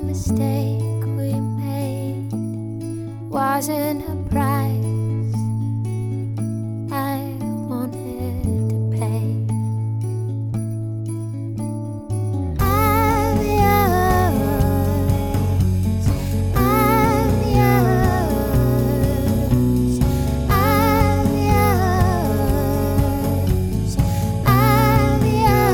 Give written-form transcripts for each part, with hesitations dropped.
mistake we made wasn't a price I wanted to pay. I'm yours, I'm yours, I'm yours, I'm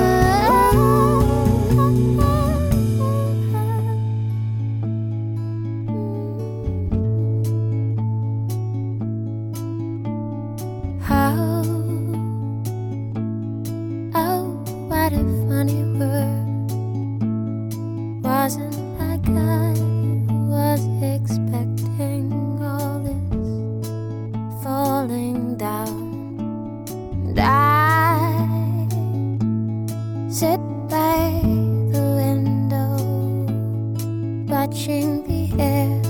Oh, what a funny word. Wasn't like I was expecting all this falling down. And I sit by the window, watching the air